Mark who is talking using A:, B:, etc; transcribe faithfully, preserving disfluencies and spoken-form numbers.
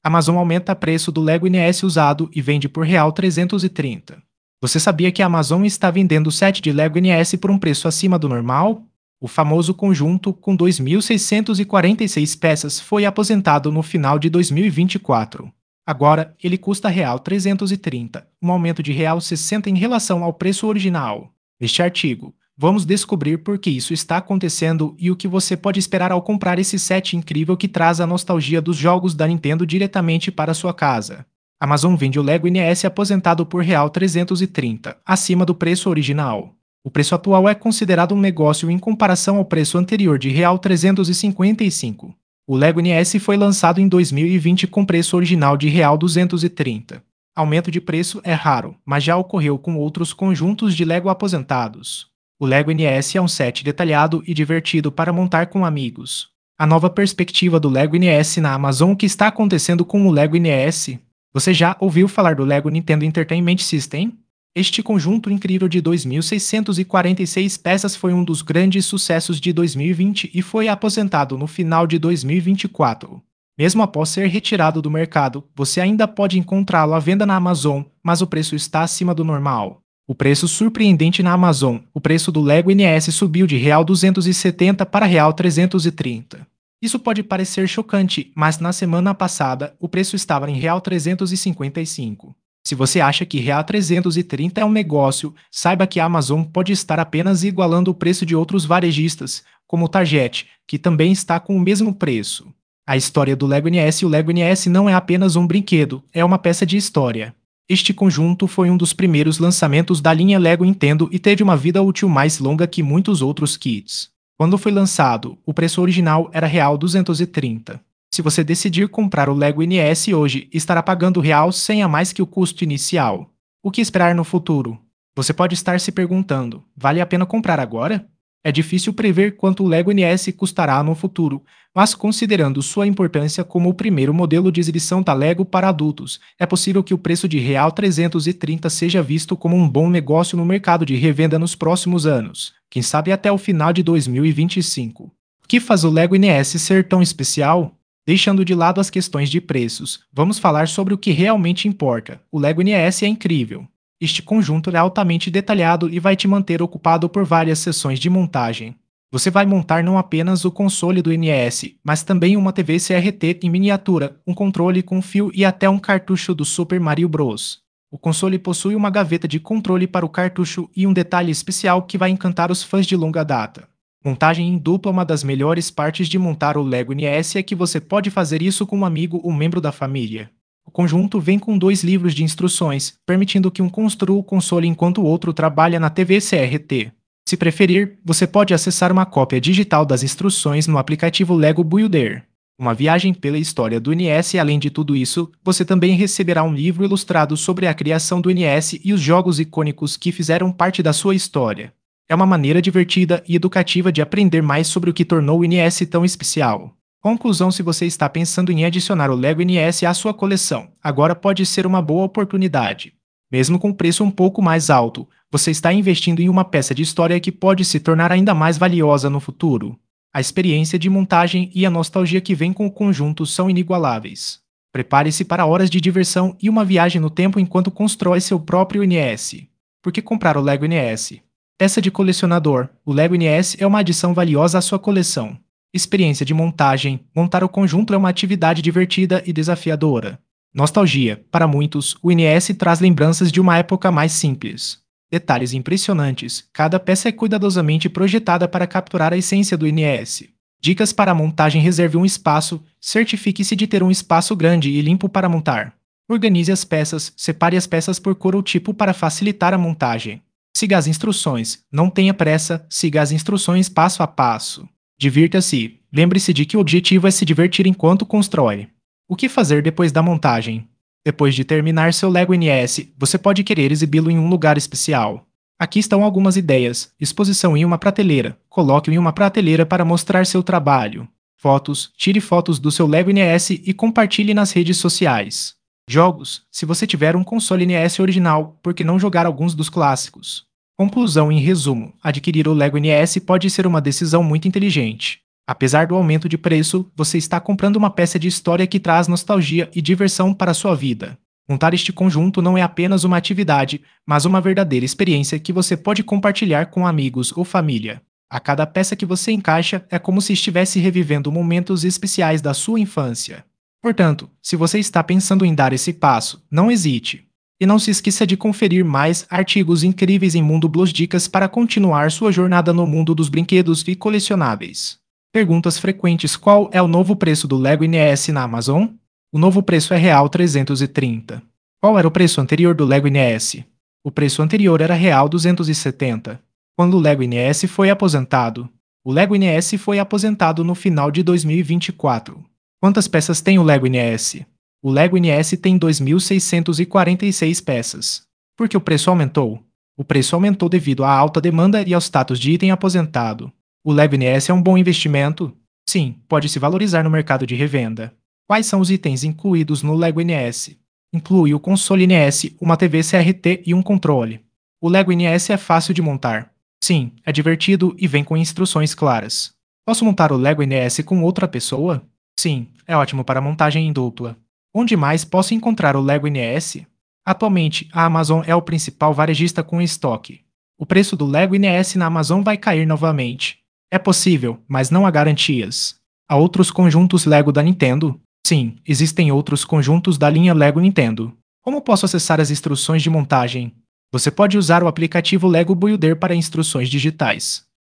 A: Amazon aumenta o preço do Lego N E S usado e vende por real trezentos e trinta. Você sabia que a Amazon está vendendo o set de Lego N E S por um preço acima do normal? O famoso conjunto, com dois mil seiscentos e quarenta e seis peças, foi aposentado no final de dois mil e vinte e quatro. Agora, ele custa real trezentos e trinta, um aumento de real sessenta em relação ao preço original. Neste artigo, vamos descobrir por que isso está acontecendo e o que você pode esperar ao comprar esse set incrível que traz a nostalgia dos jogos da Nintendo diretamente para sua casa. A Amazon vende o Lego N E S aposentado por real trezentos e trinta, acima do preço original. O preço atual é considerado um negócio em comparação ao preço anterior de real trezentos e cinquenta e cinco. O Lego N E S foi lançado em dois mil e vinte com preço original de real duzentos e trinta. Aumento de preço é raro, mas já ocorreu com outros conjuntos de Lego aposentados. O Lego N E S é um set detalhado e divertido para montar com amigos. A nova perspectiva do Lego N E S na Amazon. O que está acontecendo com o Lego N E S? Você já ouviu falar do Lego Nintendo Entertainment System? Este conjunto incrível de dois mil seiscentos e quarenta e seis peças foi um dos grandes sucessos de dois mil e vinte e foi aposentado no final de dois mil e vinte e quatro. Mesmo após ser retirado do mercado, você ainda pode encontrá-lo à venda na Amazon, mas o preço está acima do normal. O preço surpreendente na Amazon. O preço do Lego N E S subiu de real duzentos e setenta para real trezentos e trinta. Isso pode parecer chocante, mas na semana passada o preço estava em real trezentos e cinquenta e cinco. Se você acha que real trezentos e trinta é um negócio, saiba que a Amazon pode estar apenas igualando o preço de outros varejistas, como o Target, que também está com o mesmo preço. A história do Lego N E S. O Lego N E S não é apenas um brinquedo, é uma peça de história. Este conjunto foi um dos primeiros lançamentos da linha Lego Nintendo e teve uma vida útil mais longa que muitos outros kits. Quando foi lançado, o preço original era real duzentos e trinta. Se você decidir comprar o Lego N E S hoje, estará pagando real cem a mais que o custo inicial. O que esperar no futuro? Você pode estar se perguntando, vale a pena comprar agora? É difícil prever quanto o Lego N E S custará no futuro, mas considerando sua importância como o primeiro modelo de exibição da Lego para adultos, é possível que o preço de real trezentos e trinta seja visto como um bom negócio no mercado de revenda nos próximos anos, quem sabe até o final de dois mil e vinte e cinco. O que faz o Lego N E S ser tão especial? Deixando de lado as questões de preços, vamos falar sobre o que realmente importa. O Lego N E S é incrível. Este conjunto é altamente detalhado e vai te manter ocupado por várias sessões de montagem. Você vai montar não apenas o console do N E S, mas também uma T V C R T em miniatura, um controle com fio e até um cartucho do Super Mario Bros. O console possui uma gaveta de controle para o cartucho e um detalhe especial que vai encantar os fãs de longa data. Montagem em dupla. Uma das melhores partes de montar o Lego N E S é que você pode fazer isso com um amigo ou membro da família. O conjunto vem com dois livros de instruções, permitindo que um construa o console enquanto o outro trabalha na T V C R T. Se preferir, você pode acessar uma cópia digital das instruções no aplicativo Lego Builder. Uma viagem pela história do N E S. E além de tudo isso, você também receberá um livro ilustrado sobre a criação do N E S e os jogos icônicos que fizeram parte da sua história. É uma maneira divertida e educativa de aprender mais sobre o que tornou o N E S tão especial. Conclusão: se você está pensando em adicionar o Lego N E S à sua coleção, agora pode ser uma boa oportunidade. Mesmo com preço um pouco mais alto, você está investindo em uma peça de história que pode se tornar ainda mais valiosa no futuro. A experiência de montagem e a nostalgia que vem com o conjunto são inigualáveis. Prepare-se para horas de diversão e uma viagem no tempo enquanto constrói seu próprio N E S. Por que comprar o Lego N E S? Peça de colecionador. O Lego N E S é uma adição valiosa à sua coleção. Experiência de montagem. Montar o conjunto é uma atividade divertida e desafiadora. Nostalgia. Para muitos, o N E S traz lembranças de uma época mais simples. Detalhes impressionantes. Cada peça é cuidadosamente projetada para capturar a essência do N E S. Dicas para a montagem: reserve um espaço. Certifique-se de ter um espaço grande e limpo para montar. Organize as peças. Separe as peças por cor ou tipo para facilitar a montagem. Siga as instruções. Não tenha pressa. Siga as instruções passo a passo. Divirta-se. Lembre-se de que o objetivo é se divertir enquanto constrói. O que fazer depois da montagem? Depois de terminar seu Lego N E S, você pode querer exibi-lo em um lugar especial. Aqui estão algumas ideias. Exposição em uma prateleira. Coloque-o em uma prateleira para mostrar seu trabalho. Fotos. Tire fotos do seu Lego N E S e compartilhe nas redes sociais. Jogos. Se você tiver um console N E S original, por que não jogar alguns dos clássicos? Conclusão: em resumo, adquirir o Lego N E S pode ser uma decisão muito inteligente. Apesar do aumento de preço, você está comprando uma peça de história que traz nostalgia e diversão para a sua vida. Montar este conjunto não é apenas uma atividade, mas uma verdadeira experiência que você pode compartilhar com amigos ou família. A cada peça que você encaixa é como se estivesse revivendo momentos especiais da sua infância. Portanto, se você está pensando em dar esse passo, não hesite. E não se esqueça de conferir mais artigos incríveis em Mundo Blues Dicas para continuar sua jornada no mundo dos brinquedos e colecionáveis. Perguntas frequentes: qual é o novo preço do Lego N E S na Amazon? O novo preço é real trezentos e trinta. Qual era o preço anterior do Lego N E S? O preço anterior era real duzentos e setenta. Quando o Lego N E S foi aposentado? O Lego N E S foi aposentado no final de dois mil e vinte e quatro. Quantas peças tem o Lego N E S? O Lego N E S tem dois mil seiscentos e quarenta e seis peças. Por que o preço aumentou? O preço aumentou devido à alta demanda e ao status de item aposentado. O Lego N E S é um bom investimento? Sim, pode se valorizar no mercado de revenda. Quais são os itens incluídos no Lego N E S? Inclui o console N E S, uma T V C R T e um controle. O Lego N E S é fácil de montar. Sim, é divertido e vem com instruções claras. Posso montar o Lego N E S com outra pessoa? Sim, é ótimo para montagem em dupla. Onde mais posso encontrar o Lego N E S? Atualmente, a Amazon é o principal varejista com estoque. O preço do Lego N E S na Amazon vai cair novamente. É possível, mas não há garantias. Há outros conjuntos Lego da Nintendo? Sim, existem outros conjuntos da linha Lego Nintendo. Como posso acessar as instruções de montagem? Você pode usar o aplicativo Lego Builder para instruções digitais.